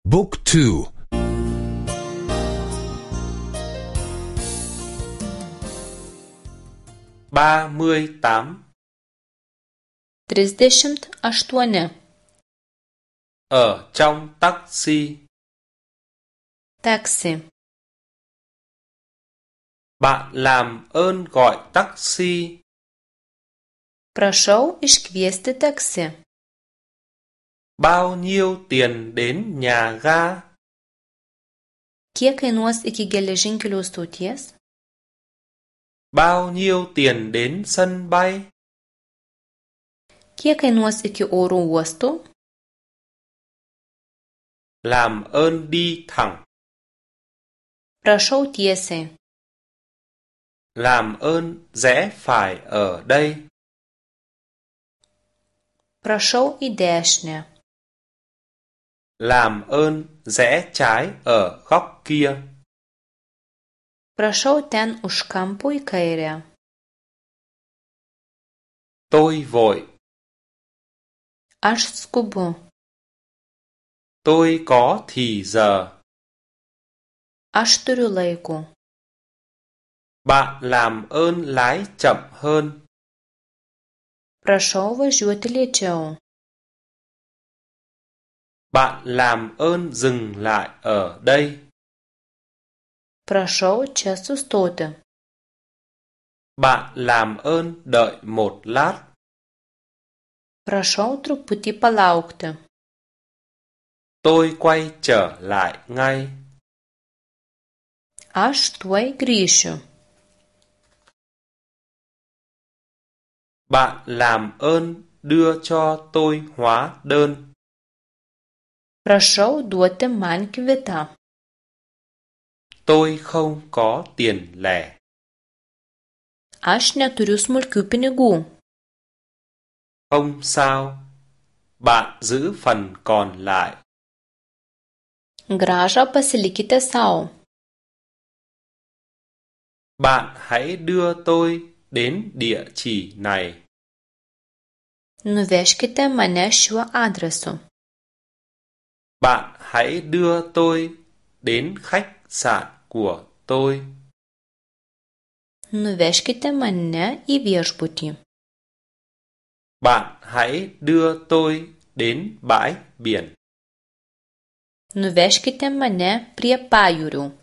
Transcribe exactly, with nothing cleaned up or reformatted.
Book two. ba mươi tám. Trisdešimt aštuoni. Ở trong taxi. Taksi. Bạn làm ơn gọi taxi. Prašau iškviesti taksi. Bao nhiêu tiền đến nhà ga? Kiek kainuos iki geležinkelio stoties? Bao nhiêu tiền đến sân bay? Kiek kainuos iki oro uosto? Làm ơn đi thẳng. Prašau tiesiai. Làm ơn rẽ phải ở đây. Prašau į dešinę. Làm ơn rẽ trái ở góc kia. Prašau ten už kampo į kairę. Tôi vội. Aš skubu. Tôi có thì giờ. Aš turiu laiko. Bạn làm ơn lái chậm hơn. Prašau važiuoti lėčiau. Bạn làm ơn dừng lại ở đây. Prašau čia sustoti. Bạn làm ơn đợi một lát. Prašau truputį palaukti. Tôi quay trở lại ngay. Aš tuoj grįšiu. Bạn làm ơn đưa cho tôi hóa đơn. Prašau duoti man kvitą. Tôi không có tiền lẻ. Aš neturiu smulkių pinigų. Không sao. Bạn giữ phần còn lại. Grąžą pasilikite sau. Bạn hãy đưa tôi đến địa chỉ này. Nuvežkite mane šiuo adresu. Bạn hãy đưa tôi đến khách sạn của tôi. Nuvežkite mane į viešbutį. Bạn hãy đưa tôi đến bãi biển. Nuvežkite mane prie pajūrių.